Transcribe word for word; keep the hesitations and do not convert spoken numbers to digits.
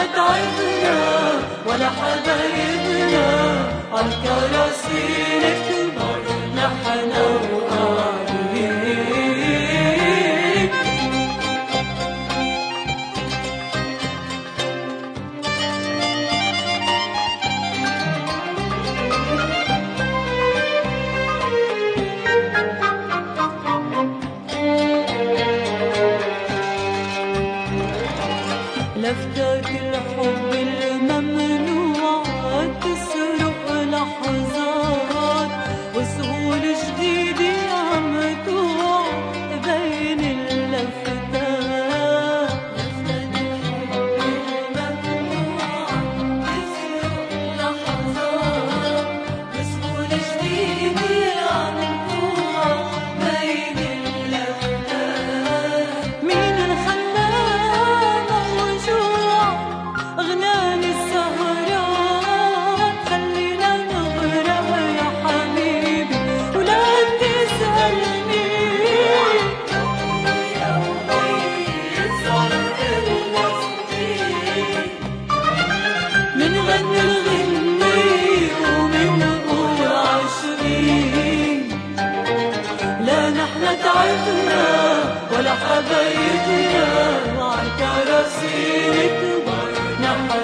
احنا تعبنا ولا حبايبنا عالكراسي نكبر نحن وقاعدين. لفتات الحب الممنوع تسرق لحظات وسهول جديد عم توع بين اللفتات. لفتات الحب الممنوع تسرق لحظات وسهول جديد عم توع بين اللفتات. مين الخلانا أغناني السهرات خلينا نغرق يا حبيبي ولا تسألني. يومي صرت الوصفين منغني الغني ومنقول عشرين. لا نحن تعبنا ولا حبايبنا وعالكراسي نكبر نحن